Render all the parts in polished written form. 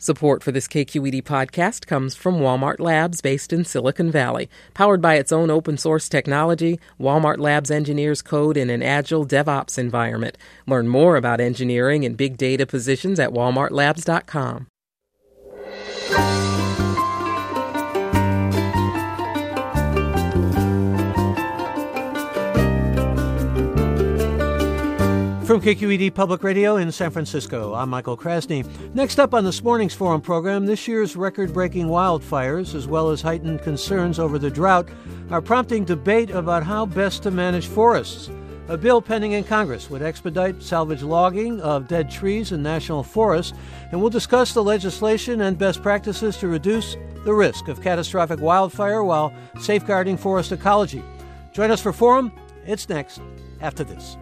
Support for this KQED podcast comes from Walmart Labs based in Silicon Valley. Powered by its own open-source technology, Walmart Labs engineers code in an agile DevOps environment. Learn more about engineering and big data positions at walmartlabs.com. From KQED Public Radio in San Francisco, I'm Michael Krasny. Next up on this morning's Forum program, this year's record-breaking wildfires, as well as heightened concerns over the drought, are prompting debate about how best to manage forests. A bill pending in Congress would expedite salvage logging of dead trees in national forests, and we'll discuss the legislation and best practices to reduce the risk of catastrophic wildfire while safeguarding forest ecology. Join us for Forum. It's next, after this.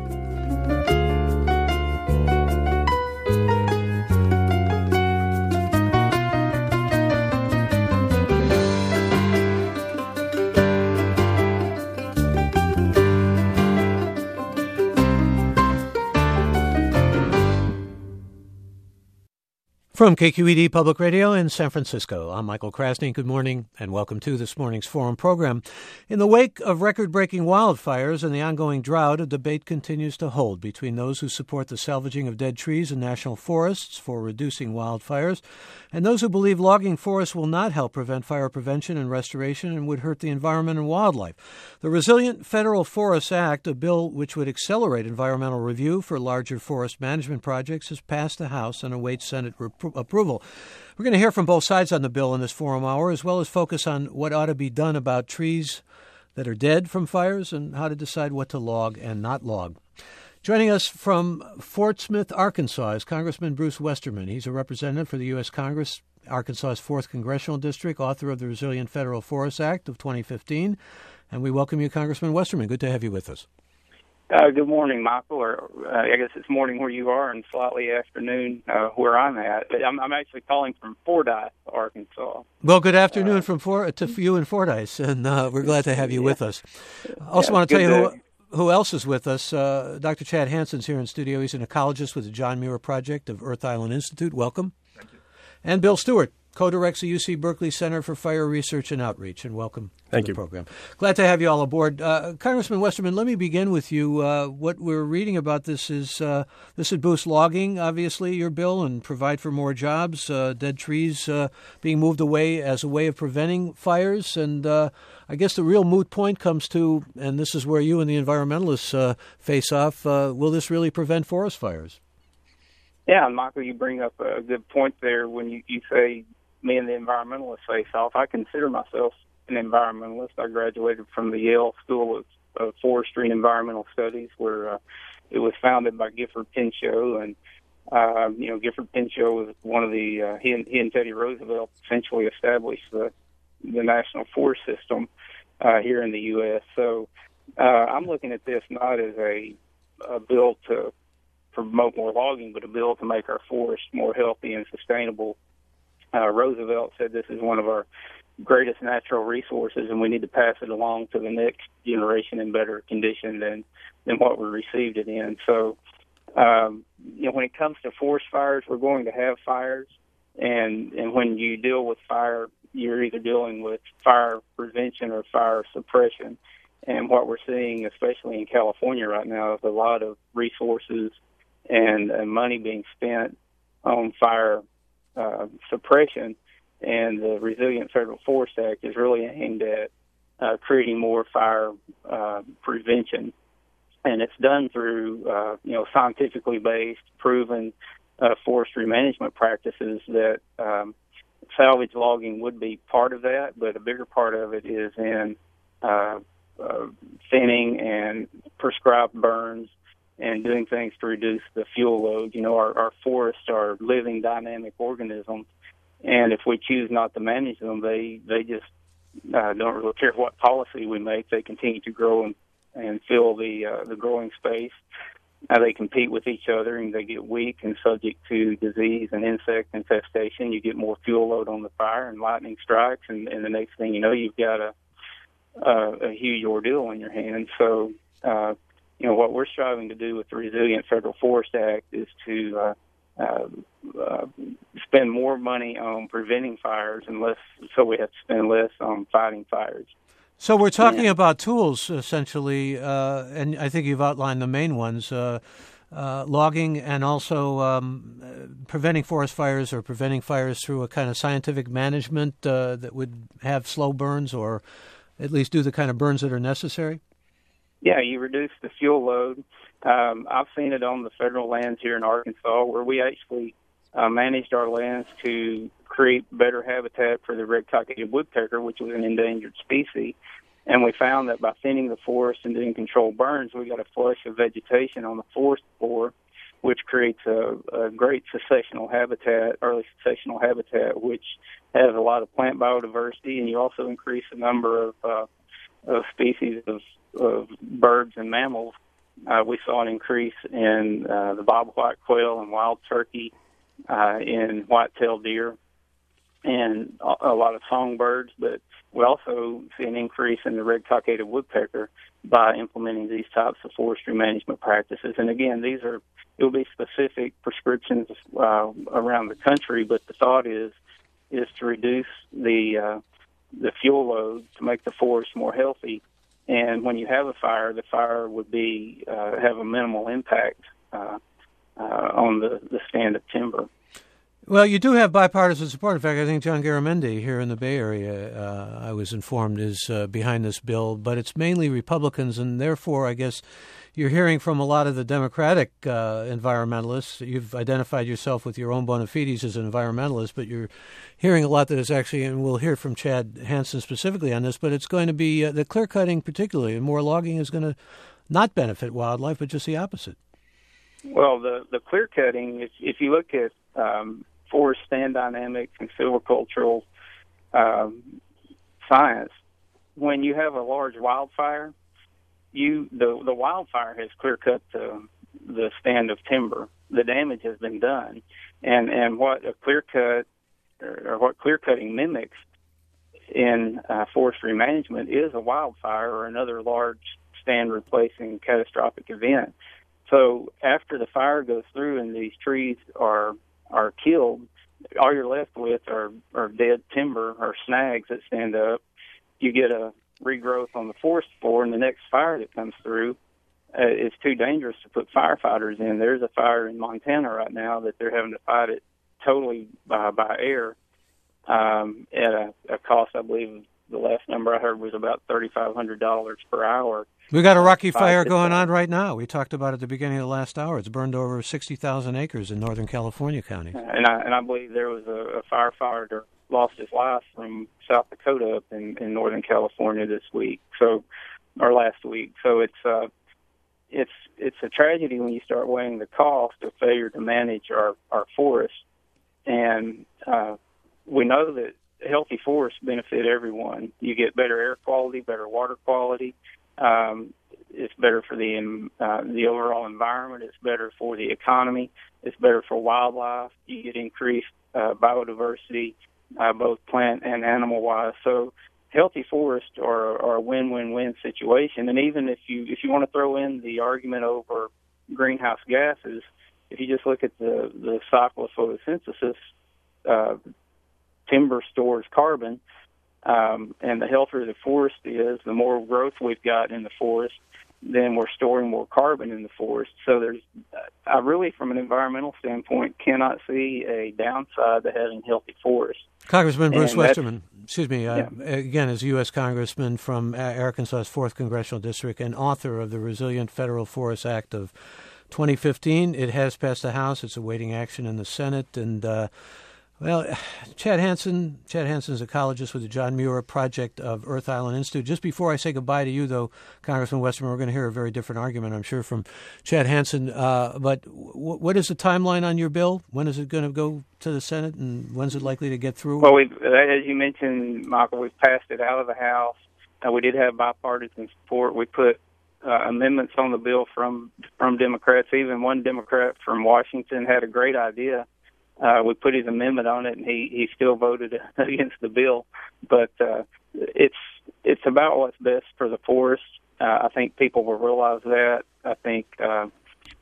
From KQED Public Radio in San Francisco, I'm Michael Krasny. Good morning and welcome to this morning's Forum program. In the wake of record-breaking wildfires and the ongoing drought, a debate continues to hold between those who support the salvaging of dead trees in national forests for reducing wildfires and those who believe logging forests will not help prevent fire prevention and restoration and would hurt the environment and wildlife. The Resilient Federal Forests Act, a bill which would accelerate environmental review for larger forest management projects, has passed the House and awaits Senate approval. We're going to hear from both sides on the bill in this Forum Hour, as well as focus on what ought to be done about trees that are dead from fires and how to decide what to log and not log. Joining us from Fort Smith, Arkansas, is Congressman Bruce Westerman. He's a representative for the U.S. Congress, Arkansas's 4th Congressional District, author of the Resilient Federal Forests Act of 2015. And we welcome you, Congressman Westerman. Good to have you with us. Good morning, Michael, or I guess it's morning where you are and slightly afternoon where I'm at. But I'm actually calling from Fordyce, Arkansas. Well, good afternoon to you in Fordyce, and we're glad to have you with us. I also want to tell you who else is with us. Dr. Chad Hansen's here in studio. He's an ecologist with the John Muir Project of Earth Island Institute. Welcome. Thank you. And Bill Stewart co-directs the UC Berkeley Center for Fire Research and Outreach, and welcome to the program. Glad to have you all aboard. Congressman Westerman, let me begin with you. What we're reading about this is this would boost logging, obviously, your bill, and provide for more jobs, dead trees being moved away as a way of preventing fires. And I guess the real moot point comes to, and this is where you and the environmentalists face off, will this really prevent forest fires? Yeah, Michael, you bring up a good point there when you say me and the environmentalists face off. I consider myself an environmentalist. I graduated from the Yale School of Forestry and Environmental Studies, where it was founded by Gifford Pinchot. And, Gifford Pinchot was one of the, he and Teddy Roosevelt essentially established the national forest system here in the U.S. So I'm looking at this not as a bill to promote more logging, but a bill to make our forests more healthy and sustainable. Roosevelt said this is one of our greatest natural resources, and we need to pass it along to the next generation in better condition than what we received it in. So, when it comes to forest fires, we're going to have fires, and when you deal with fire, you're either dealing with fire prevention or fire suppression. And what we're seeing, especially in California right now, is a lot of resources and money being spent on fire suppression, and the Resilient Federal Forest Act is really aimed at creating more fire prevention, and it's done through scientifically based, proven forestry management practices. That salvage logging would be part of that, but a bigger part of it is in thinning and prescribed burns and doing things to reduce the fuel load. Our forests are living, dynamic organisms, and if we choose not to manage them, they just don't really care what policy we make. They continue to grow and fill the growing space. They compete with each other, and they get weak and subject to disease and insect infestation. You get more fuel load on the fire, and lightning strikes, and the next thing you know, you've got a huge ordeal in your hands. So, what we're striving to do with the Resilient Federal Forest Act is to spend more money on preventing fires and less, so we have to spend less on fighting fires. So we're talking about tools, essentially, and I think you've outlined the main ones, logging and also preventing forest fires or preventing fires through a kind of scientific management that would have slow burns or at least do the kind of burns that are necessary? Yeah, you reduce the fuel load. I've seen it on the federal lands here in Arkansas where we actually managed our lands to create better habitat for the red-cockaded woodpecker, which was an endangered species. And we found that by thinning the forest and doing controlled burns, we got a flush of vegetation on the forest floor, which creates a great successional habitat, early successional habitat, which has a lot of plant biodiversity, and you also increase the number of species of birds and mammals. We saw an increase in the bobwhite quail and wild turkey, in white-tailed deer, and a lot of songbirds, but we also see an increase in the red-cockaded woodpecker by implementing these types of forestry management practices. And again, it will be specific prescriptions around the country, but the thought is to reduce the fuel load to make the forest more healthy. And when you have a fire, the fire would be have a minimal impact on the stand of timber. Well, you do have bipartisan support. In fact, I think John Garamendi here in the Bay Area, I was informed, is behind this bill. But it's mainly Republicans, and therefore, I guess you're hearing from a lot of the Democratic environmentalists. You've identified yourself with your own bona fides as an environmentalist, but you're hearing a lot that is actually, and we'll hear from Chad Hansen specifically on this, but it's going to be the clear-cutting particularly, and more logging is going to not benefit wildlife, but just the opposite. Well, the clear-cutting, if you look at forest stand dynamics and silvicultural science, when you have a large wildfire, the wildfire has clear cut the stand of timber. The damage has been done, and what a clear cut or what clear cutting mimics in forestry management is a wildfire or another large stand replacing catastrophic event. So after the fire goes through and these trees are killed, all you're left with are dead timber or snags that stand up. You get a regrowth on the forest floor, and the next fire that comes through is too dangerous to put firefighters in. There's a fire in Montana right now that they're having to fight it totally by air at a cost, I believe, the last number I heard was about $3,500 per hour. We got a Rocky Fire going on right now. We talked about it at the beginning of the last hour. It's burned over 60,000 acres in Northern California counties. And I believe there was a firefighter lost his life from South Dakota up in Northern California this week, or last week. So it's a tragedy when you start weighing the cost of failure to manage our forests. And we know that healthy forests benefit everyone. You get better air quality, better water quality. It's better for the overall environment. It's better for the economy. It's better for wildlife. You get increased biodiversity, both plant and animal-wise. So healthy forests are a win-win-win situation. And even if you want to throw in the argument over greenhouse gases, if you just look at the cycle of photosynthesis, timber stores carbon. And the healthier the forest is, the more growth we've got in the forest, then we're storing more carbon in the forest. So I really, from an environmental standpoint, cannot see a downside to having healthy forests. Congressman Bruce Westerman, again, is a U.S. Congressman from Arkansas's 4th Congressional District and author of the Resilient Federal Forest Act of 2015. It has passed the House. It's awaiting action in the Senate. And well, Chad Hansen is an ecologist with the John Muir Project of Earth Island Institute. Just before I say goodbye to you, though, Congressman Westerman, we're going to hear a very different argument, I'm sure, from Chad Hansen. But what is the timeline on your bill? When is it going to go to the Senate, and when's it likely to get through? Well, as you mentioned, Michael, we've passed it out of the House. We did have bipartisan support. We put amendments on the bill from Democrats. Even one Democrat from Washington had a great idea. We put his amendment on it, and he still voted against the bill. But it's about what's best for the forest. I think people will realize that. I think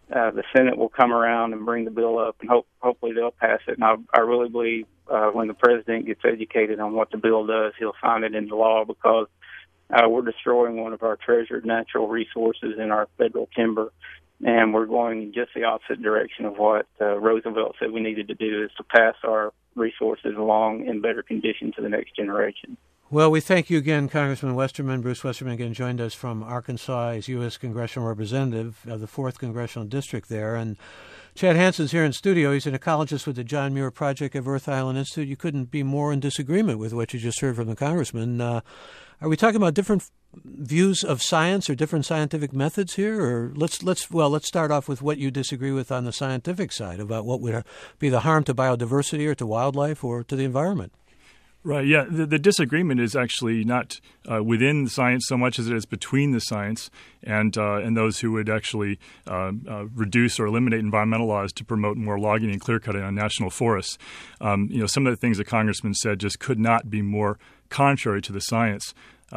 the Senate will come around and bring the bill up, and hopefully they'll pass it. And I really believe when the president gets educated on what the bill does, he'll sign it into law, because we're destroying one of our treasured natural resources in our federal timber, and we're going in just the opposite direction of what Roosevelt said we needed to do, is to pass our resources along in better condition to the next generation. Well, we thank you again, Congressman Westerman. Bruce Westerman again joined us from Arkansas. He's U.S. Congressional Representative of the 4th Congressional District there. And Chad Hansen's here in studio. He's an ecologist with the John Muir Project of Earth Island Institute. You couldn't be more in disagreement with what you just heard from the Congressman. Are we talking about different views of science or different scientific methods here? Or let's start off with what you disagree with on the scientific side about what would be the harm to biodiversity or to wildlife or to the environment. Right, yeah. The disagreement is actually not within the science so much as it is between the science and those who would actually reduce or eliminate environmental laws to promote more logging and clear-cutting on national forests. Some of the things the Congressman said just could not be more contrary to the science.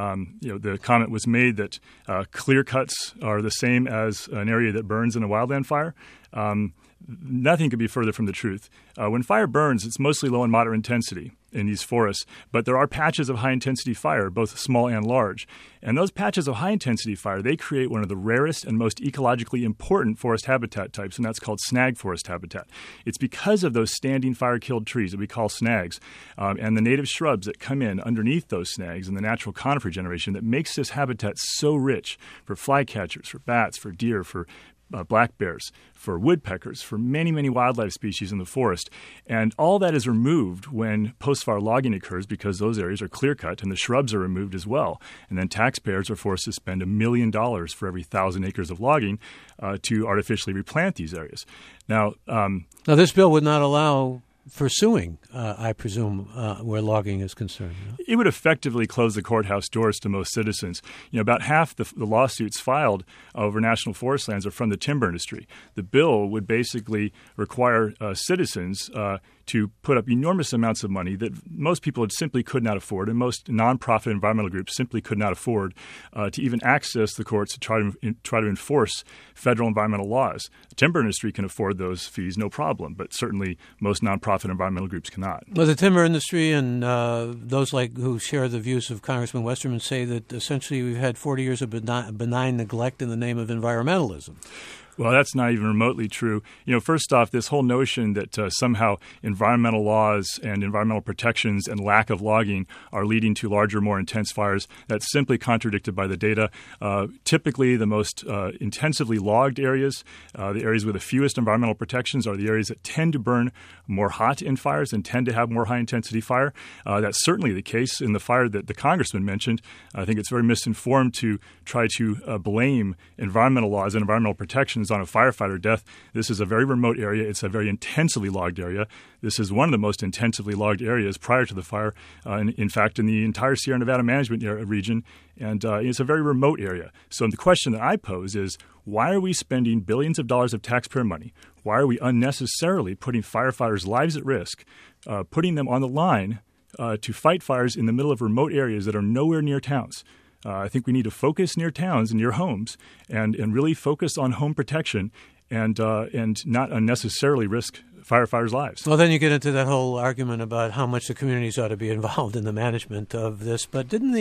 The comment was made that clear cuts are the same as an area that burns in a wildland fire. Nothing could be further from the truth. When fire burns, it's mostly low and moderate intensity in these forests, but there are patches of high-intensity fire, both small and large. And those patches of high-intensity fire, they create one of the rarest and most ecologically important forest habitat types, and that's called snag forest habitat. It's because of those standing fire-killed trees that we call snags and the native shrubs that come in underneath those snags and the natural conifer regeneration that makes this habitat so rich for flycatchers, for bats, for deer, for black bears, for woodpeckers, for many, many wildlife species in the forest. And all that is removed when post-fire logging occurs because those areas are clear-cut and the shrubs are removed as well. And then taxpayers are forced to spend $1 million for every 1,000 acres of logging to artificially replant these areas. Now, this bill would not allow for suing, I presume, where logging is concerned. No? It would effectively close the courthouse doors to most citizens. About half the lawsuits filed over national forest lands are from the timber industry. The bill would basically require citizens to put up enormous amounts of money that most people simply could not afford, and most nonprofit environmental groups simply could not afford to even access the courts to try to enforce federal environmental laws. The timber industry can afford those fees, no problem, but certainly most nonprofit environmental groups cannot. Well, the timber industry and those who share the views of Congressman Westerman say that essentially we've had 40 years of benign neglect in the name of environmentalism. Well, that's not even remotely true. First off, this whole notion that somehow environmental laws and environmental protections and lack of logging are leading to larger, more intense fires, that's simply contradicted by the data. Typically, the most intensively logged areas, the areas with the fewest environmental protections, are the areas that tend to burn more hot in fires and tend to have more high-intensity fire. That's certainly the case in the fire that the Congressman mentioned. I think it's very misinformed to try to blame environmental laws and environmental protections on a firefighter death. This is a very remote area. It's a very intensively logged area. This is one of the most intensively logged areas prior to the fire, in fact, in the entire Sierra Nevada management region, and it's a very remote area. So the question that I pose is, why are we spending billions of dollars of taxpayer money? Why are we unnecessarily putting firefighters' lives at risk, putting them on the line to fight fires in the middle of remote areas that are nowhere near towns? I think we need to focus near towns and near homes and really focus on home protection and not unnecessarily risk firefighters' lives. Well, then you get into that whole argument about how much the communities ought to be involved in the management of this. But didn't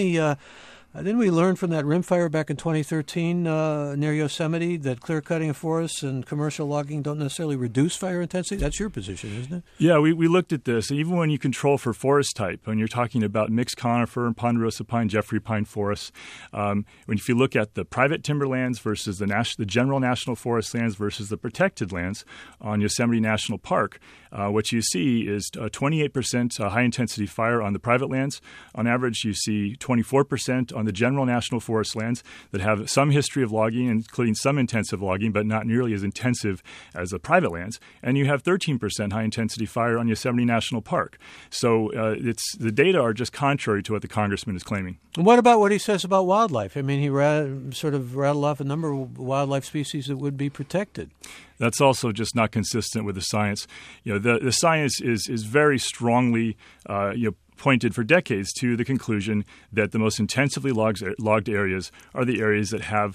we learn from that rimfire back in 2013 near Yosemite that clear-cutting of forests and commercial logging don't necessarily reduce fire intensity? That's your position, isn't it? Yeah, we looked at this. Even when you control for forest type, when you're talking about mixed conifer and ponderosa pine, Jeffrey pine forests, if you look at the private timberlands versus the general national forest lands versus the protected lands on Yosemite National Park, what you see is 28% high-intensity fire on the private lands. On average, you see 24% on the general national forest lands that have some history of logging, including some intensive logging, but not nearly as intensive as the private lands. And you have 13% high-intensity fire on Yosemite National Park. So the data are just contrary to what the Congressman is claiming. What about what he says about wildlife? I mean, he sort of rattled off a number of wildlife species that would be protected. That's also just not consistent with the science. The science is very strongly pointed for decades to the conclusion that the most intensively logged areas are the areas that have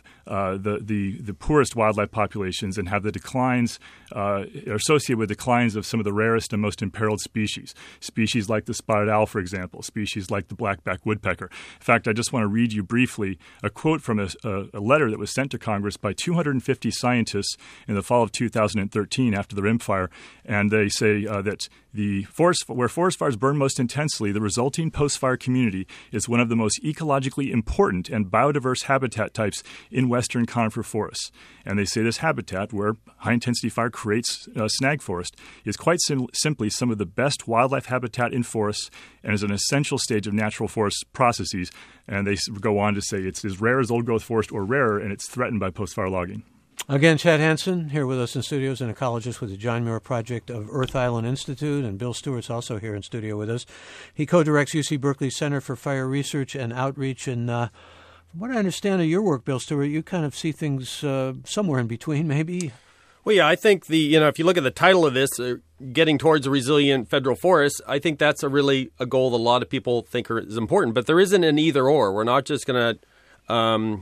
the poorest wildlife populations and have the declines are associated with declines of some of the rarest and most imperiled species. Species like the spotted owl, for example, species like the blackback woodpecker. In fact, I just want to read you briefly a quote from a letter that was sent to Congress by 250 scientists in the fall of 2013 after the rimfire, and they say that where forest fires burn most intensely, the resulting post-fire community is one of the most ecologically important and biodiverse habitat types in western conifer forests. And they say this habitat, where high-intensity fire creates snag forest, is quite simply some of the best wildlife habitat in forests and is an essential stage of natural forest processes. And they go on to say it's as rare as old-growth forest or rarer, and it's threatened by post-fire logging. Again, Chad Hansen here with us in studios, an ecologist with the John Muir Project of Earth Island Institute, and Bill Stewart's also here in studio with us. He co-directs UC Berkeley's Center for Fire Research and Outreach, and from what I understand of your work, Bill Stewart, you kind of see things somewhere in between, maybe. Well, yeah, I think if you look at the title of this, getting towards a resilient federal forest, I think that's a goal that a lot of people think is important. But there isn't an either or. We're not just going to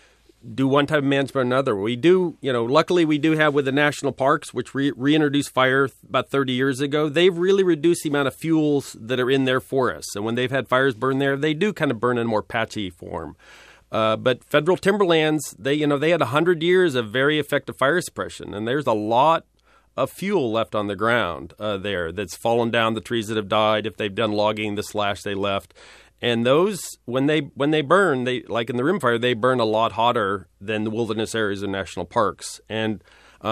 do one type of management or another. We do, luckily we do have with the national parks, which reintroduced fire about 30 years ago, they've really reduced the amount of fuels that are in their forests. And when they've had fires burn there, they do kind of burn in a more patchy form. But federal timberlands, they had 100 years of very effective fire suppression, and there's a lot of fuel left on the ground there that's fallen down, the trees that have died, if they've done logging, the slash they left. And those, when they burn, like in the rimfire, they burn a lot hotter than the wilderness areas of national parks. And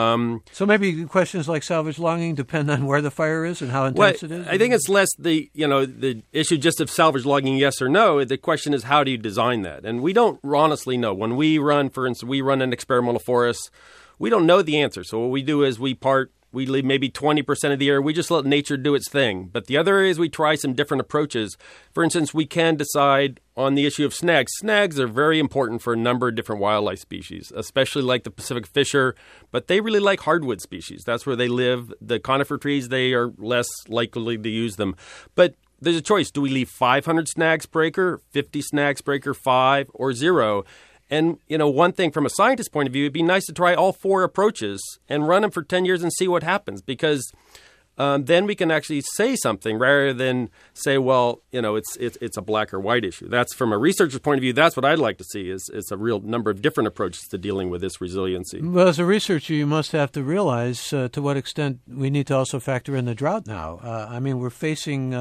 so maybe questions like salvage logging depend on where the fire is and how intense it is? I think it's less the issue just of salvage logging, yes or no. The question is, how do you design that? And we don't honestly know. When we run, for instance, an experimental forest, we don't know the answer. So what we do is we leave maybe 20% of the area. We just let nature do its thing. But the other areas, we try some different approaches. For instance, we can decide on the issue of snags. Snags are very important for a number of different wildlife species, especially like the Pacific fisher. But they really like hardwood species. That's where they live. The conifer trees, they are less likely to use them. But there's a choice. Do we leave 500 snags per acre, 50 snags per acre, 5, or 0? And, one thing from a scientist's point of view, it'd be nice to try all 4 approaches and run them for 10 years and see what happens, because then we can actually say something rather than say, well, it's a black or white issue. That's from a researcher's point of view. That's what I'd like to see is a real number of different approaches to dealing with this resiliency. Well, as a researcher, you must have to realize to what extent we need to also factor in the drought now. We're facing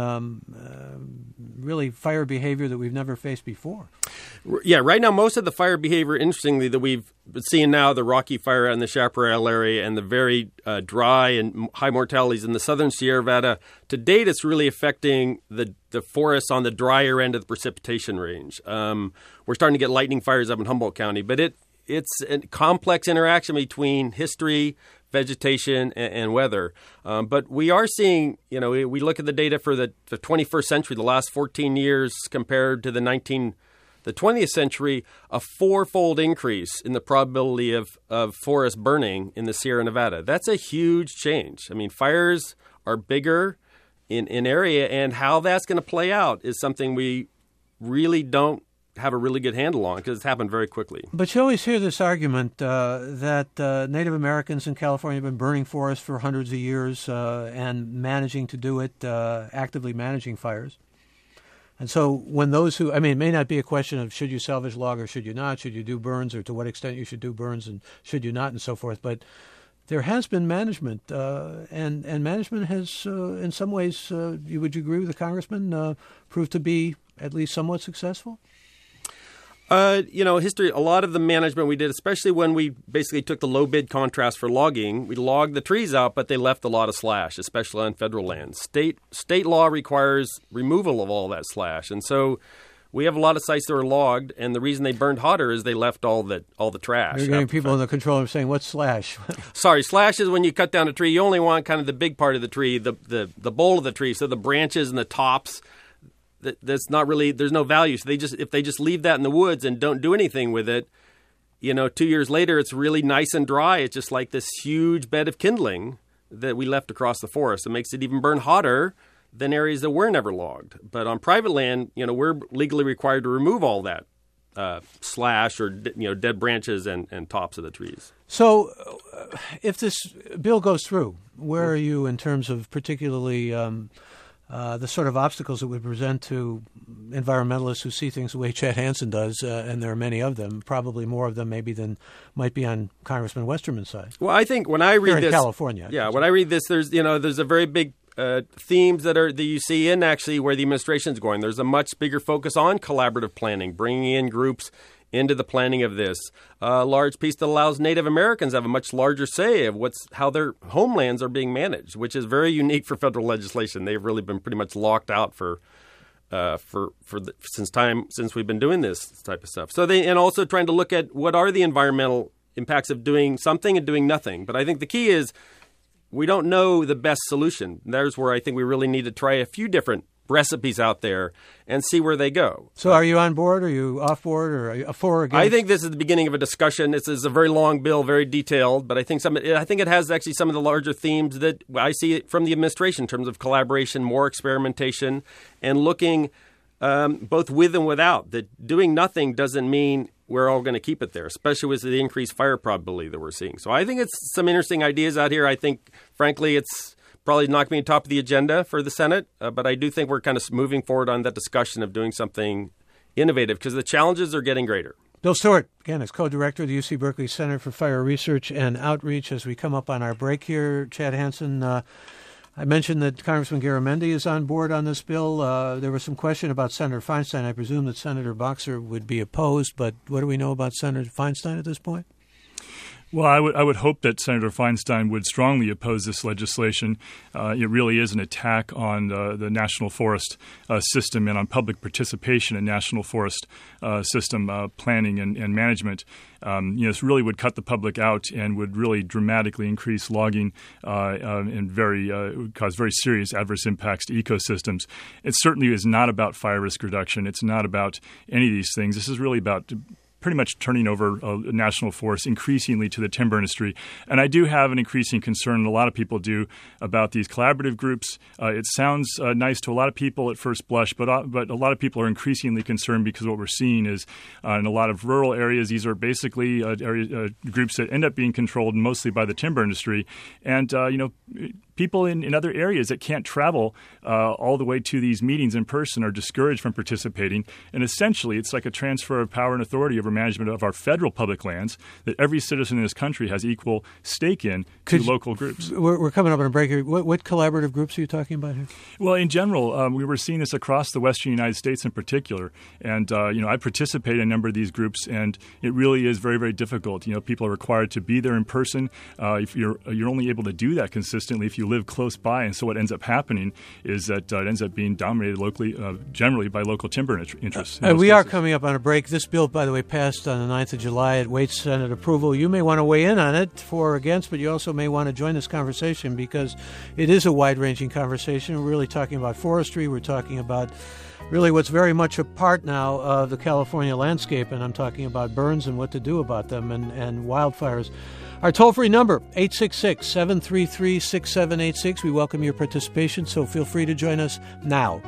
really fire behavior that we've never faced before. Yeah, right now, most of the fire behavior, interestingly, that we've been seeing now, the Rocky Fire in the Chaparral area and the very dry and high mortalities in the southern Sierra Nevada, to date, it's really affecting the forests on the drier end of the precipitation range. We're starting to get lightning fires up in Humboldt County, but it's a complex interaction between history, vegetation, and weather. But we are seeing, we look at the data for the 21st century, the last 14 years compared to the 20th century, a 4-fold increase in the probability of forest burning in the Sierra Nevada. That's a huge change. Fires are bigger in area, and how that's going to play out is something we really don't have a really good handle on because it's happened very quickly. But you always hear this argument that Native Americans in California have been burning forests for hundreds of years and managing to do it, actively managing fires. And so when those who, it may not be a question of should you salvage log or should you not, should you do burns or to what extent you should do burns and should you not and so forth, but there has been management, and management has, in some ways, would you agree with the congressman, proved to be at least somewhat successful? History, a lot of the management we did, especially when we basically took the low bid contrast for logging, we logged the trees out, but they left a lot of slash, especially on federal land. State law requires removal of all that slash. And so we have a lot of sites that are logged, and the reason they burned hotter is they left all the trash. You're getting people in the control room saying, what's slash? Sorry, slash is when you cut down a tree. You only want kind of the big part of the tree, the bowl of the tree, so the branches and the tops. That's not really, there's no value. So if they just leave that in the woods and don't do anything with it, 2 years later, it's really nice and dry. It's just like this huge bed of kindling that we left across the forest. It makes it even burn hotter than areas that were never logged. But on private land, we're legally required to remove all that slash or dead branches and tops of the trees. So if this bill goes through, where are you in terms of particularly the sort of obstacles it would present to environmentalists who see things the way Chad Hansen does, and there are many of them, probably more of them maybe than might be on Congressman Westerman's side? Well, I think when I read Here this, in California, when I read this, there's a very big themes that you see in actually where the administration's going. There's a much bigger focus on collaborative planning, bringing in groups into the planning of this. A large piece that allows Native Americans to have a much larger say of how their homelands are being managed, which is very unique for federal legislation. They've really been pretty much locked out since we've been doing this type of stuff. And also trying to look at what are the environmental impacts of doing something and doing nothing. But I think the key is we don't know the best solution. There's where I think we really need to try a few different recipes out there and see where they go. So are you on board? Are you off board? Or are you for or against? I think this is the beginning of a discussion. This is a very long bill, very detailed, but I think it has actually some of the larger themes that I see from the administration in terms of collaboration, more experimentation, and looking both with and without. That doing nothing doesn't mean we're all going to keep it there, especially with the increased fire probability that we're seeing. So I think it's some interesting ideas out here. I think, frankly, it's probably not going to be top of the agenda for the Senate, but I do think we're kind of moving forward on that discussion of doing something innovative because the challenges are getting greater. Bill Stewart, again, is co-director of the UC Berkeley Center for Fire Research and Outreach. As we come up on our break here, Chad Hansen, I mentioned that Congressman Garamendi is on board on this bill. There was some question about Senator Feinstein. I presume that Senator Boxer would be opposed, but what do we know about Senator Feinstein at this point? Well, I would hope that Senator Feinstein would strongly oppose this legislation. It really is an attack on the national forest system and on public participation in national forest system planning and management. This really would cut the public out and would really dramatically increase logging and would cause very serious adverse impacts to ecosystems. It certainly is not about fire risk reduction. It's not about any of these things. This is really about pretty much turning over a national forest increasingly to the timber industry. And I do have an increasing concern, and a lot of people do, about these collaborative groups. It sounds nice to a lot of people at first blush, but a lot of people are increasingly concerned because what we're seeing is in a lot of rural areas, these are basically groups that end up being controlled mostly by the timber industry. And, people in other areas that can't travel all the way to these meetings in person are discouraged from participating. And essentially, it's like a transfer of power and authority over management of our federal public lands that every citizen in this country has equal stake in to local groups. We're coming up on a break here. What collaborative groups are you talking about here? Well, in general, we were seeing this across the western United States in particular. And, I participate in a number of these groups, and it really is very, very difficult. People are required to be there in person. If you're only able to do that consistently if you live close by. And so what ends up happening is that it ends up being dominated locally, generally by local timber interests. We are coming up on a break. This bill, by the way, passed on the 9th of July. It waits Senate approval. You may want to weigh in on it for or against, but you also may want to join this conversation because it is a wide-ranging conversation. We're really talking about forestry. We're talking about really what's very much a part now of the California landscape, and I'm talking about burns and what to do about them and wildfires. Our toll-free number, 866-733-6786. We welcome your participation, so feel free to join us now.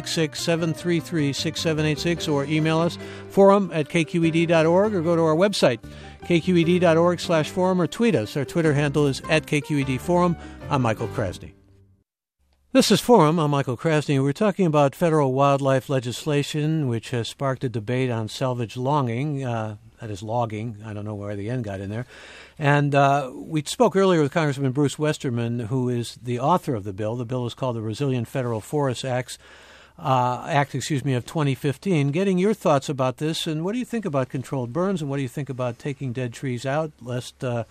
866-733-6786 or email us, forum@kqed.org, or go to our website, kqed.org/forum, or tweet us. Our Twitter handle is @KQEDforum. I'm Michael Krasny. This is Forum. I'm Michael Krasny. We're talking about federal wildlife legislation, which has sparked a debate on salvage logging. That is logging. I don't know where the N got in there. And we spoke earlier with Congressman Bruce Westerman, who is the author of the bill. The bill is called the Resilient Federal Forest Act of 2015. Getting your thoughts about this, and what do you think about controlled burns, and what do you think about taking dead trees out, lest the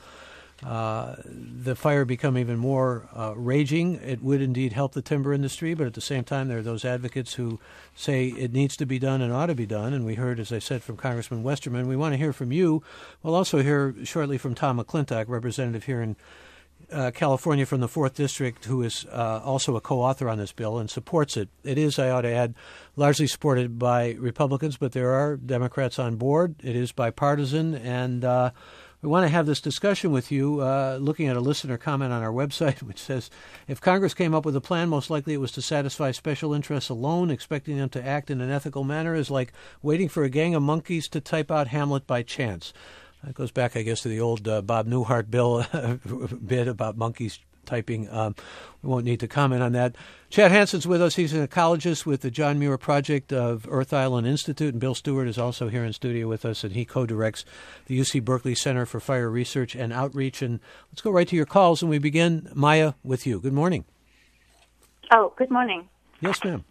fire become even more raging? It would indeed help the timber industry, but at the same time, there are those advocates who say it needs to be done and ought to be done. And we heard, as I said, from Congressman Westerman. We want to hear from you. We'll also hear shortly from Tom McClintock, representative here in California from the 4th District, who is also a co-author on this bill and supports it. It is, I ought to add, largely supported by Republicans, but there are Democrats on board. It is bipartisan, and We want to have this discussion with you, looking at a listener comment on our website, which says, if Congress came up with a plan, most likely it was to satisfy special interests alone. Expecting them to act in an ethical manner is like waiting for a gang of monkeys to type out Hamlet by chance. That goes back, I guess, to the old Bob Newhart bill bit about monkeys typing. We won't need to comment on that. Chad Hansen's with us. He's an ecologist with the John Muir Project of Earth Island Institute, and Bill Stewart is also here in studio with us, and he co-directs the UC Berkeley Center for Fire Research and Outreach. And let's go right to your calls, and we begin, Maya, with you. Good morning. Oh, good morning. Yes, ma'am.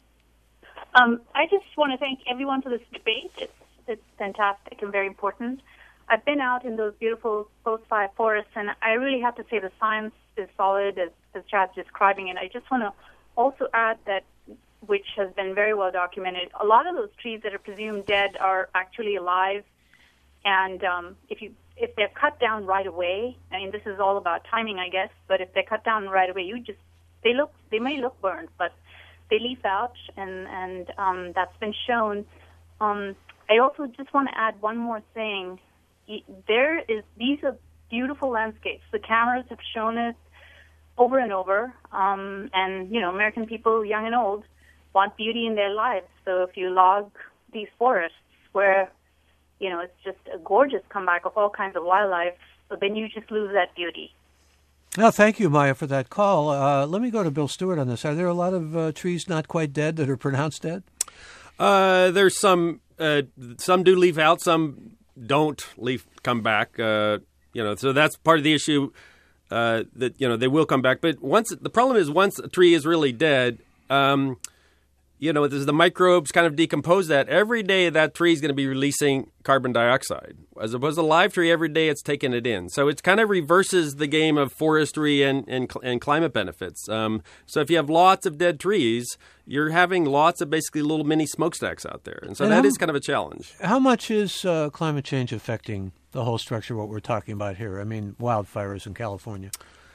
I just want to thank everyone for this debate. It's fantastic and very important. I've been out in those beautiful post-fire forests, and I really have to say the science is solid, as Chad's describing it. I just want to also add that, which has been very well documented, a lot of those trees that are presumed dead are actually alive, and if they're cut down right away, I mean, this is all about timing, I guess, but if they're cut down right away, they may look burned, but they leaf out, and that's been shown. I also just want to add one more thing. These are beautiful landscapes. The cameras have shown it over and over, and American people, young and old, want beauty in their lives. So if you log these forests where it's just a gorgeous comeback of all kinds of wildlife, so then you just lose that beauty. Well, thank you, Maya, for that call. Let me go to Bill Stewart on this. Are there a lot of trees not quite dead that are pronounced dead? There's some do leaf out, some don't come back. So that's part of the issue. That they will come back, but the problem is once a tree is really dead, the microbes kind of decompose that. Every day that tree is going to be releasing carbon dioxide. As opposed to a live tree, every day it's taking it in. So it kind of reverses the game of forestry and climate benefits. So if you have lots of dead trees, you're having lots of basically little mini smokestacks out there. And so that is kind of a challenge. How much is climate change affecting the whole structure of what we're talking about here? I mean, wildfires in California.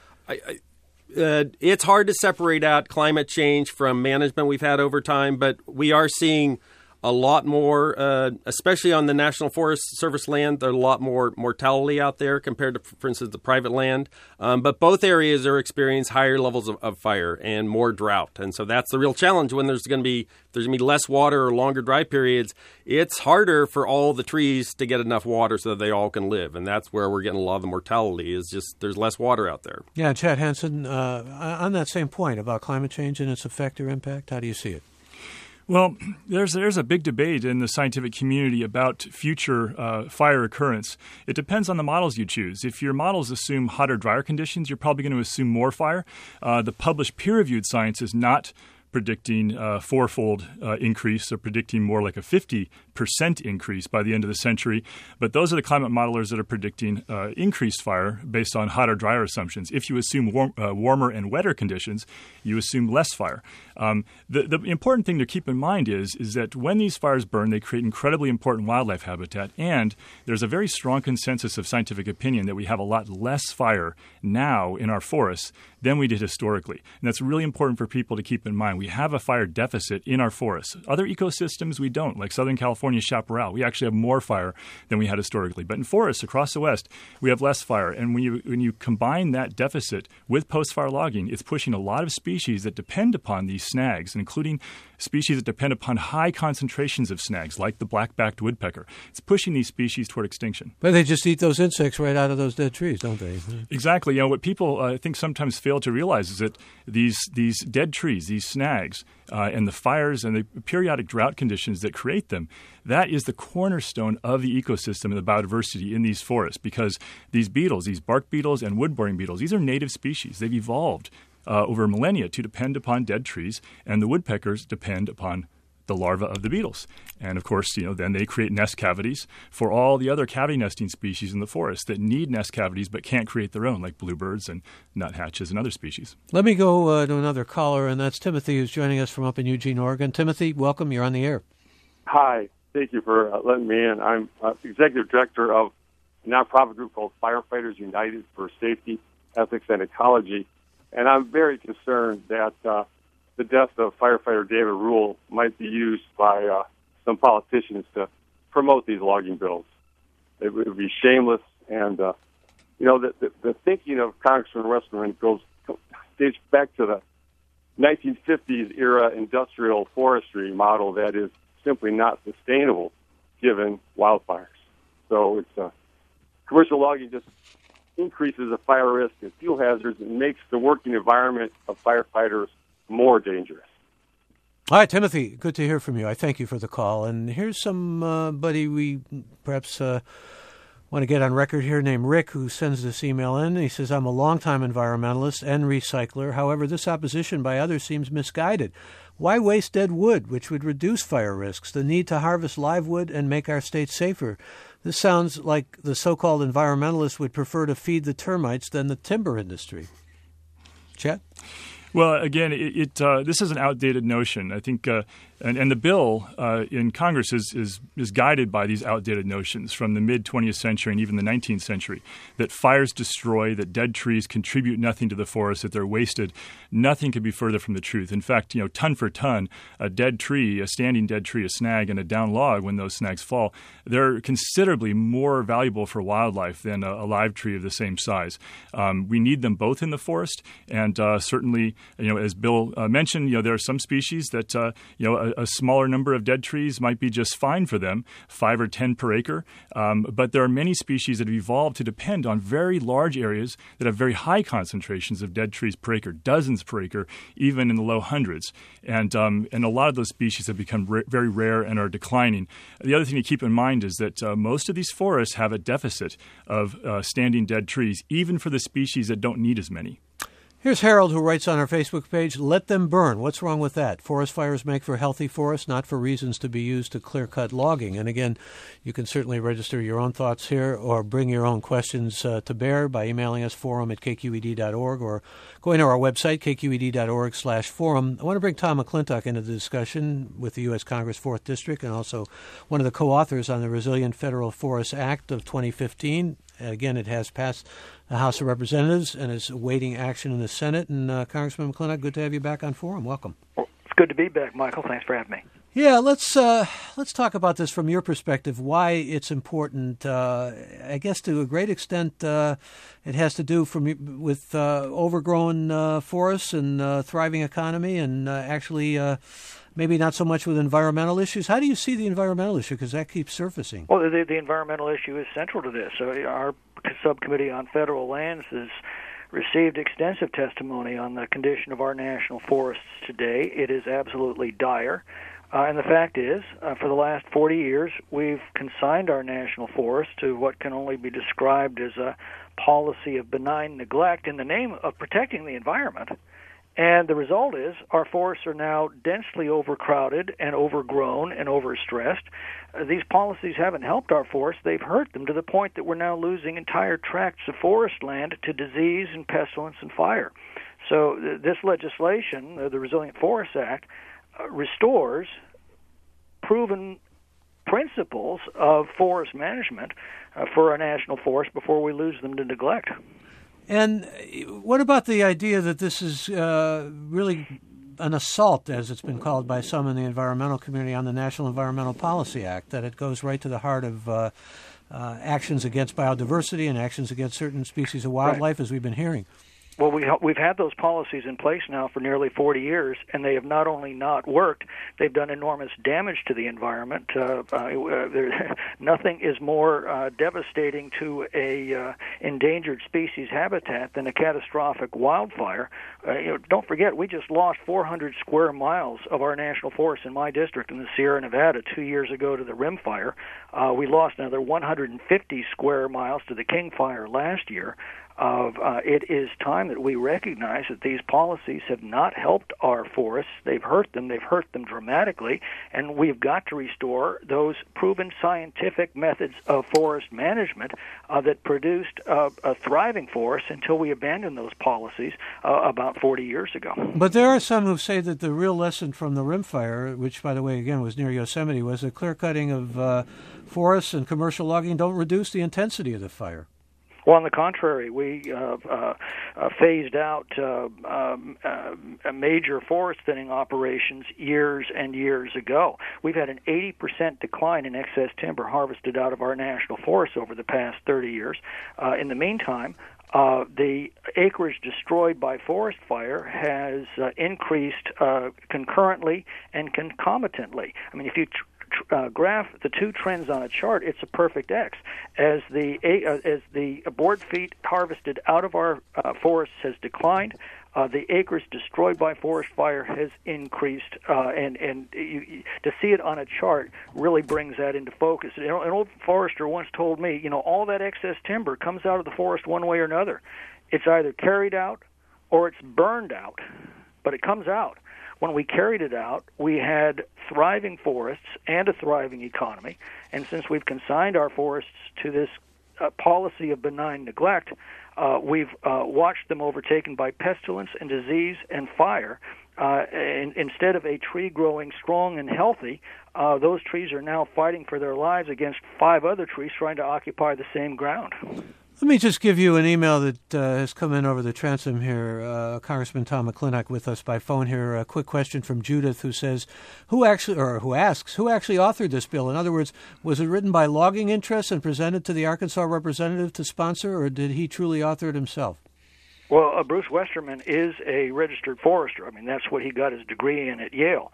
It's hard to separate out climate change from management we've had over time, but we are seeing a lot more, especially on the National Forest Service land, there's a lot more mortality out there compared to, for instance, the private land. But both areas are experiencing higher levels of fire and more drought. And so that's the real challenge when there's going to be less water or longer dry periods. It's harder for all the trees to get enough water so that they all can live. And that's where we're getting a lot of the mortality is just there's less water out there. Yeah, Chad Hansen, on that same point about climate change and its effect or impact, how do you see it? Well, there's a big debate in the scientific community about future fire occurrence. It depends on the models you choose. If your models assume hotter, drier conditions, you're probably going to assume more fire. The published peer-reviewed science is not predicting a fourfold increase. They're predicting more like a 50% increase by the end of the century. But those are the climate modelers that are predicting increased fire based on hotter, drier assumptions. If you assume warmer and wetter conditions, you assume less fire. The important thing to keep in mind is that when these fires burn, they create incredibly important wildlife habitat. And there's a very strong consensus of scientific opinion that we have a lot less fire now in our forests than we did historically. And that's really important for people to keep in mind. We have a fire deficit in our forests. Other ecosystems, we don't, like Southern California chaparral. We actually have more fire than we had historically. But in forests across the West, we have less fire. And when you combine that deficit with post-fire logging, it's pushing a lot of species that depend upon these snags, including species that depend upon high concentrations of snags, like the black-backed woodpecker. It's pushing these species toward extinction. But they just eat those insects right out of those dead trees, don't they? Exactly. What people I think sometimes fail to realize is that these dead trees, these snags, and the fires and the periodic drought conditions that create them, that is the cornerstone of the ecosystem and the biodiversity in these forests, because these beetles, these bark beetles and wood-boring beetles, these are native species. They've evolved over millennia to depend upon dead trees, and the woodpeckers depend upon the larvae of the beetles. And of course, then they create nest cavities for all the other cavity nesting species in the forest that need nest cavities but can't create their own, like bluebirds and nuthatches and other species. Let me go to another caller, and that's Timothy, who's joining us from up in Eugene, Oregon. Timothy, welcome. You're on the air. Hi. Thank you for letting me in. I'm executive director of a nonprofit group called Firefighters United for Safety, Ethics, and Ecology. And I'm very concerned that the death of firefighter David Rule might be used by some politicians to promote these logging bills. It would be shameless And, the thinking of Congressman Westerman dates back to the 1950s era industrial forestry model that is simply not sustainable given wildfires. So it's commercial logging just increases the fire risk and fuel hazards and makes the working environment of firefighters more dangerous. All right, Timothy, good to hear from you. I thank you for the call. And here's somebody we perhaps want to get on record here named Rick, who sends this email in. He says, I'm a longtime environmentalist and recycler. However, this opposition by others seems misguided. Why waste dead wood, which would reduce fire risks? The need to harvest live wood and make our state safer. This sounds like the so-called environmentalists would prefer to feed the termites than the timber industry. Chet? Well, again, this is an outdated notion. I think, and the bill in Congress is guided by these outdated notions from the mid-20th century and even the 19th century, that fires destroy, that dead trees contribute nothing to the forest, that they're wasted. Nothing could be further from the truth. In fact, ton for ton, a dead tree, a standing dead tree, a snag, and a down log, when those snags fall, they're considerably more valuable for wildlife than a live tree of the same size. We need them both in the forest, and certainly, as Bill mentioned, there are some species that, a smaller number of dead trees might be just fine for them, 5 or 10 per acre. But there are many species that have evolved to depend on very large areas that have very high concentrations of dead trees per acre, dozens per acre, even in the low hundreds. And a lot of those species have become very rare and are declining. The other thing to keep in mind is that most of these forests have a deficit of standing dead trees, even for the species that don't need as many. Here's Harold, who writes on our Facebook page, let them burn. What's wrong with that? Forest fires make for healthy forests, not for reasons to be used to clear-cut logging. And again, you can certainly register your own thoughts here or bring your own questions to bear by emailing us, forum@kqed.org, or going to our website, kqed.org/forum. I want to bring Tom McClintock into the discussion with the U.S. Congress 4th District and also one of the co-authors on the Resilient Federal Forest Act of 2015. Again, it has passed the House of Representatives and is awaiting action in the Senate. And Congressman McClintock, good to have you back on Forum. Welcome. Well, it's good to be back, Michael. Thanks for having me. Yeah, let's talk about this from your perspective, why it's important. I guess to a great extent it has to do with overgrown forests and thriving economy and actually maybe not so much with environmental issues. How do you see the environmental issue? Because that keeps surfacing. Well, the environmental issue is central to this. So our subcommittee on federal lands has received extensive testimony on the condition of our national forests today. It is absolutely dire. And the fact is, for the last 40 years, we've consigned our national forests to what can only be described as a policy of benign neglect in the name of protecting the environment. And the result is our forests are now densely overcrowded and overgrown and overstressed. These policies haven't helped our forests. They've hurt them to the point that we're now losing entire tracts of forest land to disease and pestilence and fire. So this legislation, the Resilient Forest Act, restores proven principles of forest management for our national forests before we lose them to neglect. And what about the idea that this is really an assault, as it's been called by some in the environmental community, on the National Environmental Policy Act, that it goes right to the heart of actions against biodiversity and actions against certain species of wildlife, as we've been hearing? Well, we've had those policies in place now for nearly 40 years, and they have not only not worked, they've done enormous damage to the environment. Nothing is more devastating to a endangered species habitat than a catastrophic wildfire. Don't forget, we just lost 400 square miles of our national forest in my district in the Sierra Nevada 2 years ago to the Rim Fire. We lost another 150 square miles to the King Fire last year. It is time that we recognize that these policies have not helped our forests. They've hurt them dramatically, and we've got to restore those proven scientific methods of forest management that produced a thriving forest until we abandoned those policies about 40 years ago. But there are some who say that the real lesson from the Rim Fire, which, by the way, again, was near Yosemite, was that clear-cutting of forests and commercial logging don't reduce the intensity of the fire. Well, on the contrary, we phased out major forest thinning operations years and years ago. We've had an 80% decline in excess timber harvested out of our national forests over the past 30 years. In the meantime, the acreage destroyed by forest fire has increased concurrently and concomitantly. I mean, if you graph the two trends on a chart, it's a perfect X. As the board feet harvested out of our forests has declined, the acres destroyed by forest fire has increased, and to see it on a chart really brings that into focus. An old forester once told me, all that excess timber comes out of the forest one way or another. It's either carried out or it's burned out, but it comes out. When we carried it out, we had thriving forests and a thriving economy. And since we've consigned our forests to this policy of benign neglect, we've watched them overtaken by pestilence and disease and fire. Instead of a tree growing strong and healthy, those trees are now fighting for their lives against 5 other trees trying to occupy the same ground. Let me just give you an email that has come in over the transom here. Congressman Tom McClintock with us by phone here. A quick question from Judith, who says, who asks, who actually authored this bill? In other words, was it written by logging interests and presented to the Arkansas representative to sponsor, or did he truly author it himself? Well, Bruce Westerman is a registered forester. I mean, that's what he got his degree in at Yale.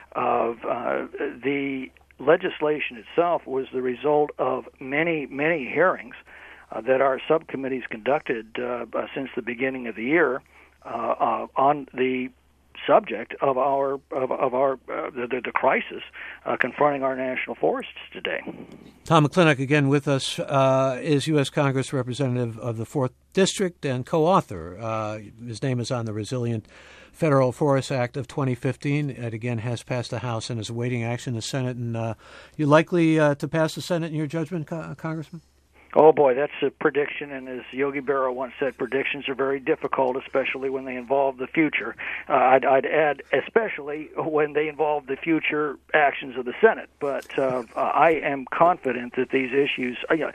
The legislation itself was the result of many, many hearings that our subcommittees conducted since the beginning of the year on the subject of the crisis confronting our national forests today. Tom McClintock again with us is U.S. Congress representative of the 4th District and co-author. His name is on the Resilient Federal Forest Act of 2015. It again has passed the House and is awaiting action in the Senate. And you likely to pass the Senate in your judgment, Congressman? Oh, boy, that's a prediction, and as Yogi Berra once said, predictions are very difficult, especially when they involve the future. I'd add, especially when they involve the future actions of the Senate. But I am confident that these issues...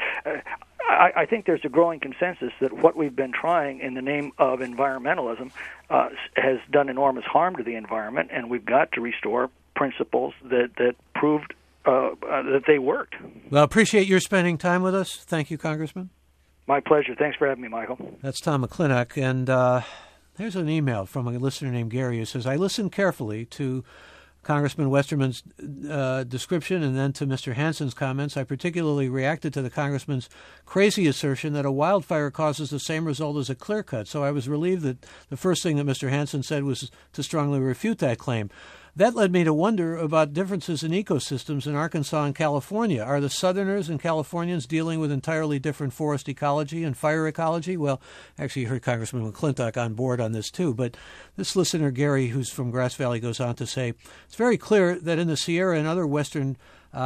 I think there's a growing consensus that what we've been trying in the name of environmentalism has done enormous harm to the environment, and we've got to restore principles that proved that they worked. Well, appreciate your spending time with us. Thank you, Congressman. My pleasure. Thanks for having me, Michael. That's Tom McClintock. And there's an email from a listener named Gary who says, I listened carefully to Congressman Westerman's description and then to Mr. Hansen's comments. I particularly reacted to the Congressman's crazy assertion that a wildfire causes the same result as a clear cut. So I was relieved that the first thing that Mr. Hansen said was to strongly refute that claim. That led me to wonder about differences in ecosystems in Arkansas and California. Are the Southerners and Californians dealing with entirely different forest ecology and fire ecology? Well, actually, you heard Congressman McClintock on board on this too. But this listener, Gary, who's from Grass Valley, goes on to say, it's very clear that in the Sierra and other western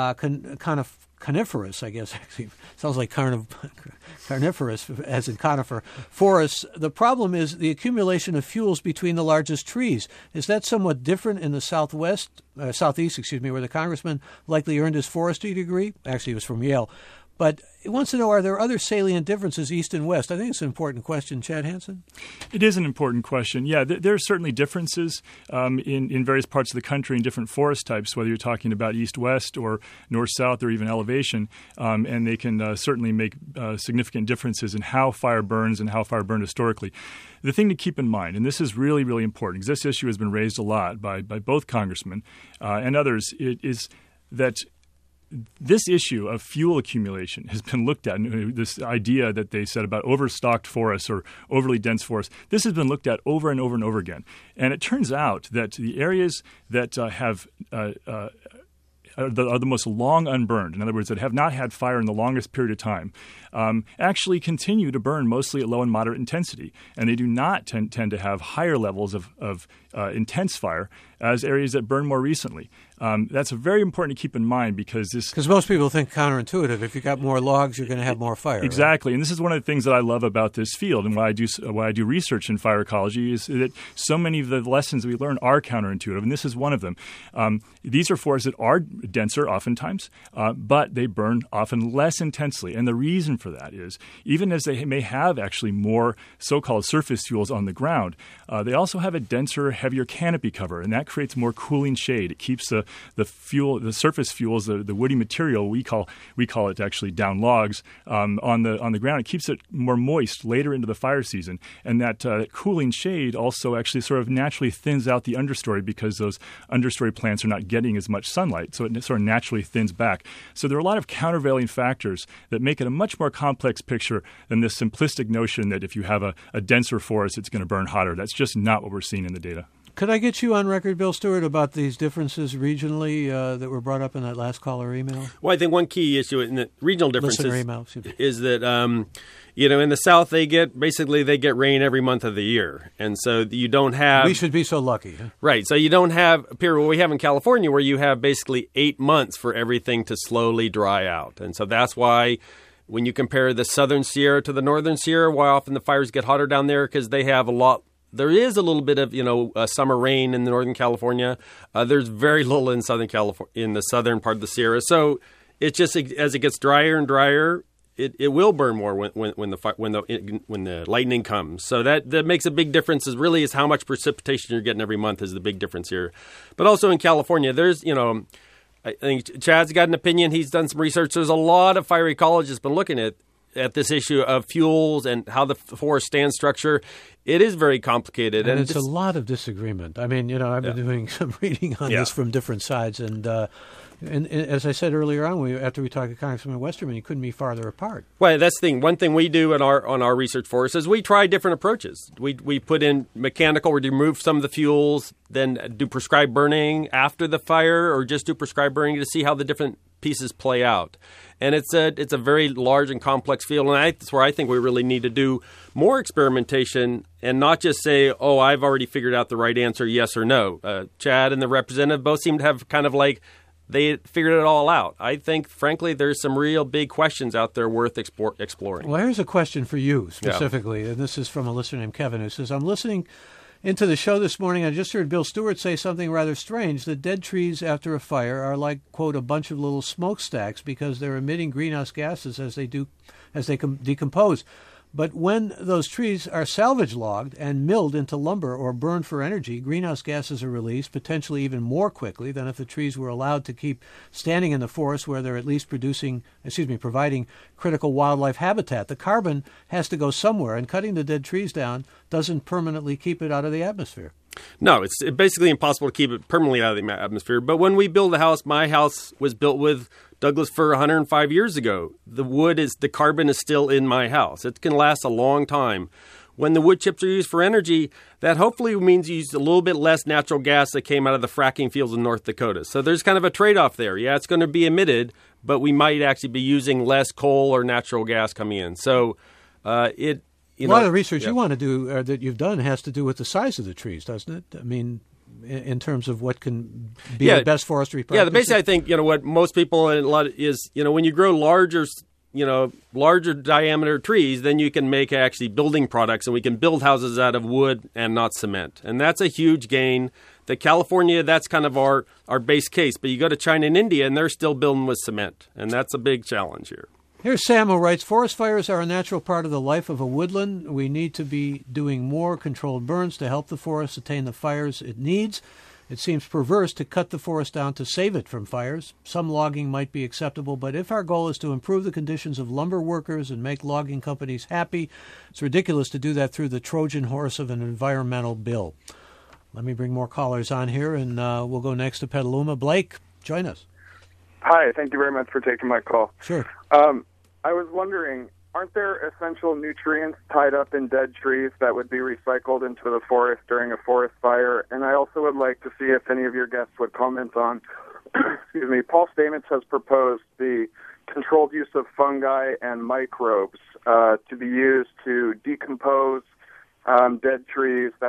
coniferous, I guess, actually sounds like carnivorous as in conifer forests. The problem is the accumulation of fuels between the largest trees. Is that somewhat different in the southeast, where the congressman likely earned his forestry degree? Actually, it was from Yale. But he wants to know, are there other salient differences east and west? I think it's an important question. Chad Hansen? It is an important question. Yeah, there are certainly differences in various parts of the country in different forest types, whether you're talking about east-west or north-south or even elevation. And they can certainly make significant differences in how fire burns and how fire burned historically. The thing to keep in mind, and this is really, really important, because this issue has been raised a lot by both congressmen and others, is that this issue of fuel accumulation has been looked at. This idea that they said about overstocked forests or overly dense forests, this has been looked at over and over and over again. And it turns out that the areas that are the most long unburned, in other words, that have not had fire in the longest period of time, actually continue to burn mostly at low and moderate intensity. And they do not tend to have higher levels of intense fire as areas that burn more recently. That's very important to keep in mind because most people think counterintuitive. If you got more logs, you're going to have more fire. Exactly, right? And this is one of the things that I love about this field and why I do research in fire ecology is that so many of the lessons we learn are counterintuitive, and this is one of them. These are forests that are denser oftentimes, but they burn often less intensely, and the reason for that is even as they may have actually more so-called surface fuels on the ground, they also have a denser, heavier canopy cover, and that creates more cooling shade. It keeps the surface fuels, the woody material we call it actually down logs on the ground. It keeps it more moist later into the fire season, and that cooling shade also actually sort of naturally thins out the understory because those understory plants are not getting as much sunlight, so it sort of naturally thins back. So there are a lot of countervailing factors that make it a much more complex picture than this simplistic notion that if you have a denser forest, it's going to burn hotter. That's just not what we're seeing in the data. Could I get you on record, Bill Stewart, about these differences regionally that were brought up in that last caller email? Well, I think one key issue in the regional differences is that in the South they get rain every month of the year, and so you don't have. We should be so lucky, huh? Right? So you don't have a period we have in California where you have basically 8 months for everything to slowly dry out, and so that's why. When you compare the Southern Sierra to the Northern Sierra, why often the fires get hotter down there because they have a lot. There is a little bit of summer rain in Northern California. There's very little in Southern California, in the southern part of the Sierra. So it's just as it gets drier and drier, it will burn more when the lightning comes. So that makes a big difference. Is how much precipitation you're getting every month is the big difference here. But also in California, there's I think Chad's got an opinion. He's done some research. There's a lot of fire ecologists been looking at this issue of fuels and how the forest stand structure. It is very complicated. And it's a lot of disagreement. I mean, I've been doing some reading on this from different sides. And as I said earlier on, after we talked to Congressman Westerman, you couldn't be farther apart. Well, that's the thing. One thing we do on our research forest is we try different approaches. We put in mechanical, we remove some of the fuels, then do prescribed burning after the fire, or just do prescribed burning to see how the different pieces play out. And it's a very large and complex field, and that's where I think we really need to do more experimentation and not just say, oh, I've already figured out the right answer, yes or no. Chad and the representative both seem to have kind of like they figured it all out. I think, frankly, there's some real big questions out there worth exploring. Well, here's a question for you specifically, and this is from a listener named Kevin who says, I'm listening into the show this morning. I just heard Bill Stewart say something rather strange, that dead trees after a fire are like, quote, a bunch of little smokestacks because they're emitting greenhouse gases as they decompose. But when those trees are salvage logged and milled into lumber or burned for energy, greenhouse gases are released potentially even more quickly than if the trees were allowed to keep standing in the forest where they're at least providing critical wildlife habitat. The carbon has to go somewhere, and cutting the dead trees down doesn't permanently keep it out of the atmosphere. No, it's basically impossible to keep it permanently out of the atmosphere. But when we build a house, my house was built with Douglas fir 105 years ago. The carbon is still in my house. It can last a long time. When the wood chips are used for energy, that hopefully means you use a little bit less natural gas that came out of the fracking fields in North Dakota. So there's kind of a trade-off there. Yeah, it's going to be emitted, but we might actually be using less coal or natural gas coming in. So a lot of the research you want to do, that you've done, has to do with the size of the trees, doesn't it? I mean, in terms of what can be the best forestry practices? Yeah, basically I think, what most people is, when you grow larger diameter trees, then you can make actually building products, and we can build houses out of wood and not cement. And that's a huge gain. The California, that's kind of our base case. But you go to China and India, and they're still building with cement. And that's a big challenge here. Here's Sam who writes, forest fires are a natural part of the life of a woodland. We need to be doing more controlled burns to help the forest attain the fires it needs. It seems perverse to cut the forest down to save it from fires. Some logging might be acceptable, but if our goal is to improve the conditions of lumber workers and make logging companies happy, it's ridiculous to do that through the Trojan horse of an environmental bill. Let me bring more callers on here, and we'll go next to Petaluma. Blake, join us. Hi, thank you very much for taking my call. Sure. I was wondering, aren't there essential nutrients tied up in dead trees that would be recycled into the forest during a forest fire? And I also would like to see if any of your guests would comment on, Paul Stamets has proposed the controlled use of fungi and microbes to be used to decompose dead trees that would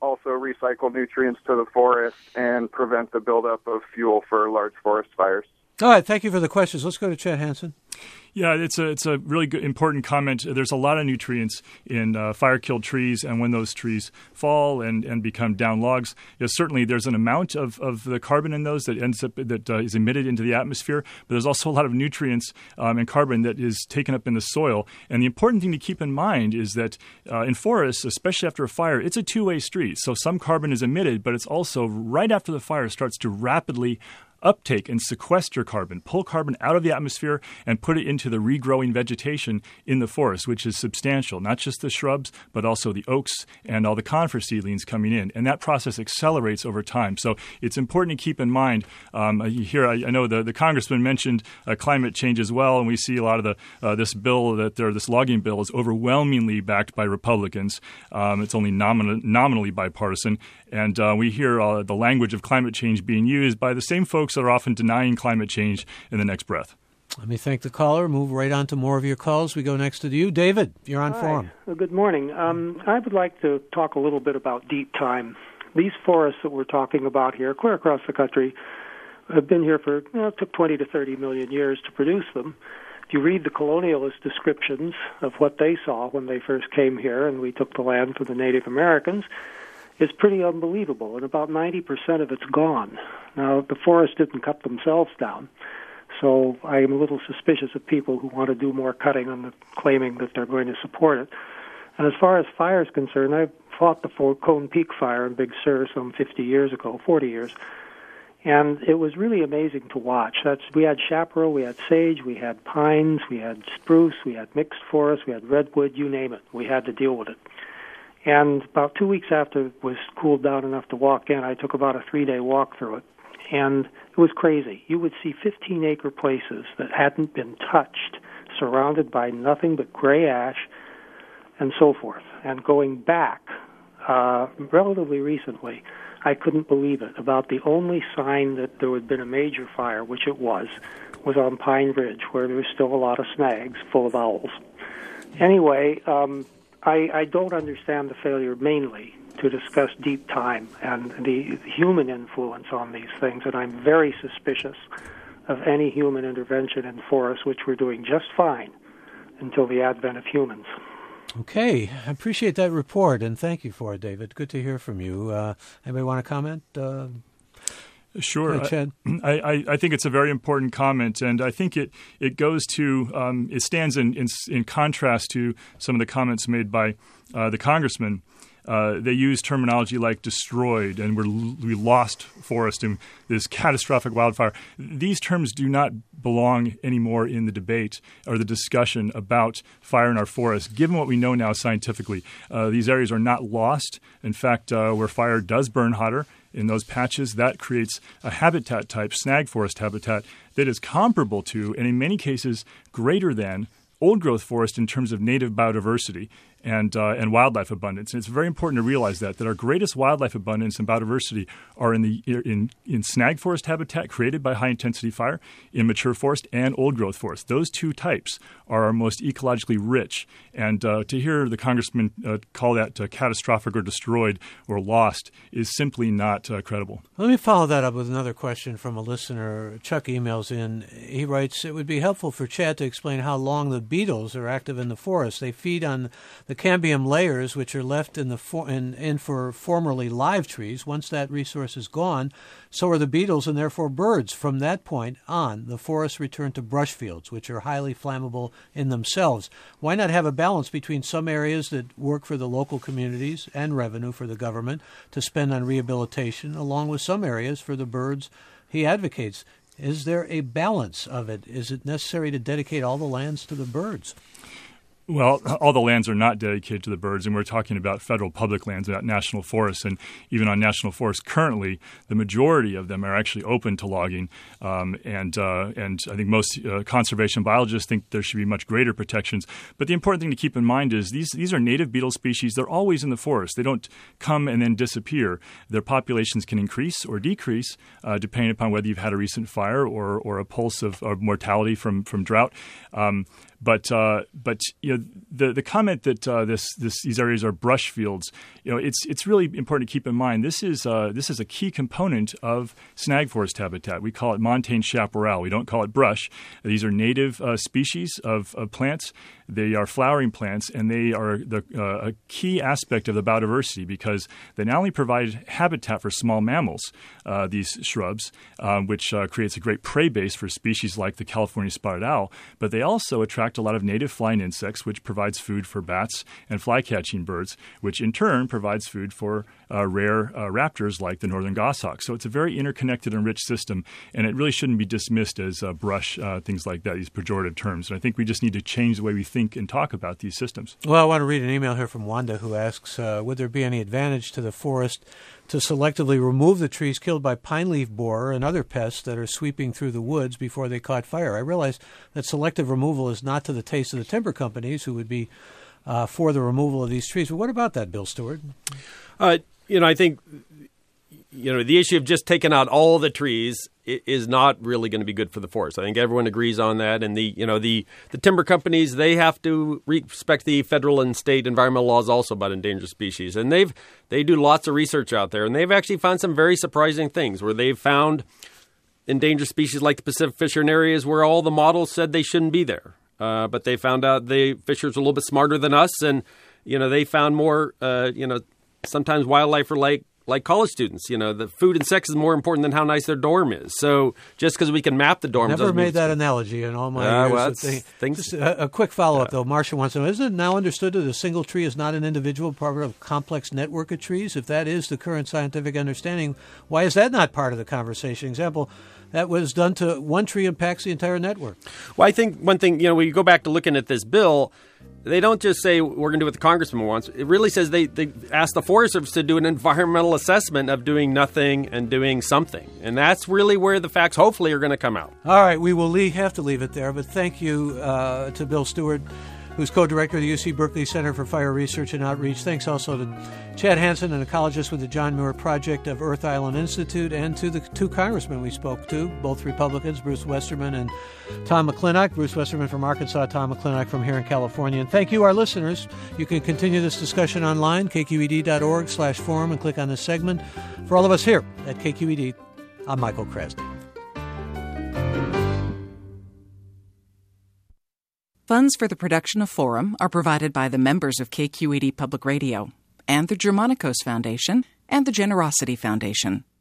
also recycle nutrients to the forest and prevent the buildup of fuel for large forest fires? All right, thank you for the questions. Let's go to Chet Hansen. Yeah, it's a really good, important comment. There's a lot of nutrients in fire-killed trees, and when those trees fall and become down logs, certainly there's an amount of the carbon in those that is emitted into the atmosphere, but there's also a lot of nutrients and carbon that is taken up in the soil. And the important thing to keep in mind is that in forests, especially after a fire, it's a two-way street. So some carbon is emitted, but it's also right after the fire starts to rapidly uptake and sequester carbon, pull carbon out of the atmosphere and put it into the regrowing vegetation in the forest, which is substantial, not just the shrubs, but also the oaks and all the conifer seedlings coming in. And that process accelerates over time. So it's important to keep in mind. Here, I know the congressman mentioned climate change as well, and we see a lot of this bill this logging bill is overwhelmingly backed by Republicans. It's only nominally bipartisan. And we hear the language of climate change being used by the same folks that are often denying climate change in the next breath. Let me thank the caller. Move right on to more of your calls. We go next to you. David, you're on Forum. Well, good morning. I would like to talk a little bit about deep time. These forests that we're talking about here, clear across the country, have been here for, it took 20 to 30 million years to produce them. If you read the colonialist descriptions of what they saw when they first came here and we took the land from the Native Americans, it's pretty unbelievable, and about 90% of it's gone. Now, the forests didn't cut themselves down, so I am a little suspicious of people who want to do more cutting on claiming that they're going to support it. And as far as fire is concerned, I fought the Cone Peak fire in Big Sur some 40 years ago, and it was really amazing to watch. We had chaparral, we had sage, we had pines, we had spruce, we had mixed forest, we had redwood, you name it. We had to deal with it. And about 2 weeks after it was cooled down enough to walk in, I took about a 3-day walk through it. And it was crazy. You would see 15-acre places that hadn't been touched, surrounded by nothing but gray ash and so forth. And going back relatively recently, I couldn't believe it. About the only sign that there had been a major fire, which it was on Pine Ridge, where there was still a lot of snags full of owls. Anyway, I don't understand the failure mainly to discuss deep time and the human influence on these things, and I'm very suspicious of any human intervention in forests, which we're doing just fine until the advent of humans. Okay, I appreciate that report, and thank you for it, David. Good to hear from you. Anybody want to comment? Sure. I think it's a very important comment, and I think it goes to it stands in contrast to some of the comments made by the congressman. They use terminology like destroyed and we lost forest in this catastrophic wildfire. These terms do not belong anymore in the debate or the discussion about fire in our forests, given what we know now scientifically. These areas are not lost. In fact, where fire does burn hotter, in those patches, that creates a habitat type, snag forest habitat, that is comparable to, and in many cases greater than, old-growth forest in terms of native biodiversity and wildlife abundance. And it's very important to realize that our greatest wildlife abundance and biodiversity are in snag forest habitat created by high-intensity fire, in mature forest, and old-growth forest. Those two types are our most ecologically rich. And to hear the congressman call that catastrophic or destroyed or lost is simply not credible. Let me follow that up with another question from a listener. Chuck emails in. He writes, it would be helpful for Chad to explain how long the beetles are active in the forest. They feed on the cambium layers, which are left in for formerly live trees. Once that resource is gone, so are the beetles and therefore birds. From that point on, the forests return to brush fields, which are highly flammable in themselves. Why not have a balance between some areas that work for the local communities and revenue for the government to spend on rehabilitation, along with some areas for the birds he advocates? Is there a balance of it? Is it necessary to dedicate all the lands to the birds? Well, all the lands are not dedicated to the birds, and we're talking about federal public lands, about national forests. And even on national forests currently, the majority of them are actually open to logging. And I think most conservation biologists think there should be much greater protections. But the important thing to keep in mind is these are native beetle species. They're always in the forest. They don't come and then disappear. Their populations can increase or decrease depending upon whether you've had a recent fire or a pulse of mortality from drought. But the comment that these areas are brush fields, it's really important to keep in mind. This is a key component of snag forest habitat. We call it montane chaparral. We don't call it brush. These are native species of plants. They are flowering plants, and they are a key aspect of the biodiversity because they not only provide habitat for small mammals, these shrubs, which creates a great prey base for species like the California spotted owl, but they also attract a lot of native flying insects, which provides food for bats and fly-catching birds, which in turn provides food for rare raptors like the northern goshawk. So it's a very interconnected and rich system, and it really shouldn't be dismissed as brush, things like that, these pejorative terms. And I think we just need to change the way we think and talk about these systems. Well, I want to read an email here from Wanda who asks, would there be any advantage to the forest to selectively remove the trees killed by pine leaf borer and other pests that are sweeping through the woods before they caught fire? I realize that selective removal is not to the taste of the timber companies who would be for the removal of these trees. But what about that, Bill Stewart? I think the issue of just taking out all the trees is not really going to be good for the forest. I think everyone agrees on that. And the timber companies, they have to respect the federal and state environmental laws also about endangered species. And they do lots of research out there, and they've actually found some very surprising things where they've found endangered species like the Pacific fisher in areas where all the models said they shouldn't be there. But they found out the fishers are a little bit smarter than us, and they found more. Sometimes wildlife are like college students. The food and sex is more important than how nice their dorm is. So just because we can map the dorms, never made that analogy in all my years. Just a quick follow-up, though. Marcia wants to know, isn't it now understood that a single tree is not an individual part of a complex network of trees? If that is the current scientific understanding, why is that not part of the conversation? Example, that was done to one tree impacts the entire network. Well, I think one thing, when you go back to looking at this bill, they don't just say we're going to do what the congressman wants. It really says they ask the Forest Service to do an environmental assessment of doing nothing and doing something. And that's really where the facts hopefully are going to come out. All right, we will have to leave it there. But thank you to Bill Stewart, who's co-director of the UC Berkeley Center for Fire Research and Outreach. Thanks also to Chad Hansen, an ecologist with the John Muir Project of Earth Island Institute, and to the two congressmen we spoke to, both Republicans, Bruce Westerman and Tom McClintock. Bruce Westerman from Arkansas, Tom McClintock from here in California. And thank you, our listeners. You can continue this discussion online, kqed.org/forum, and click on this segment. For all of us here at KQED, I'm Michael Krasny. Funds for the production of Forum are provided by the members of KQED Public Radio and the Germanicos Foundation and the Generosity Foundation.